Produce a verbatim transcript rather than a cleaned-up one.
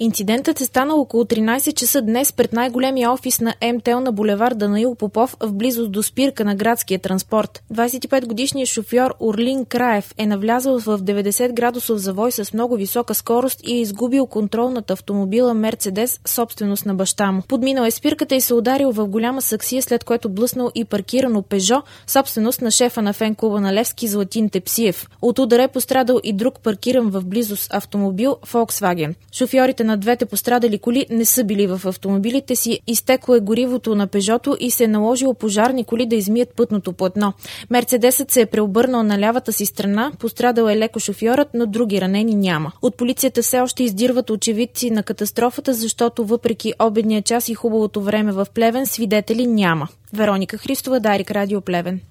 Инцидентът е станал около тринайсет часа днес пред най-големия офис на Ем Те Ел на булевард Данаил Попов в близост до спирка на градския транспорт. двайсет и пет годишният шофьор Орлин Краев е навлязъл в деветдесет градусов завой с много висока скорост и е изгубил контрол над автомобила Мерцедес, собственост на баща му. Подминал е спирката и се ударил в голяма саксия, след което блъснал и паркирано Пежо, собственост на шефа на фен-клуба на Левски Златин Тепсиев. От удара е пострадал и друг паркиран в близост автомобил Volkswagen. Шофьорите на двете пострадали коли не са били в автомобилите си, изтекло е горивото на Пежото и се е наложило пожарни коли да измият пътното платно. Мерцедесът се е преобърнал на лявата си страна, пострадал е леко шофьорът, но други ранени няма. От полицията все още издирват очевидци на катастрофата, защото въпреки обедния час и хубавото време в Плевен, свидетели няма. Вероника Христова, Дарик, Радио Плевен.